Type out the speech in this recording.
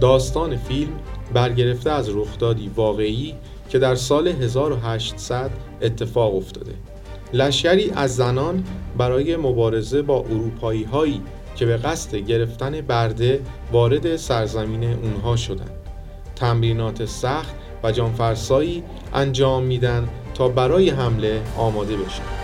داستان فیلم برگرفته از رخدادی واقعی که در سال 1800 اتفاق افتاده. لشکری از زنان برای مبارزه با اروپایی‌هایی که به قصد گرفتن برده وارد سرزمین اونها شدند. تمرینات سخت و جانفرسایی انجام میدن تا برای حمله آماده بشن.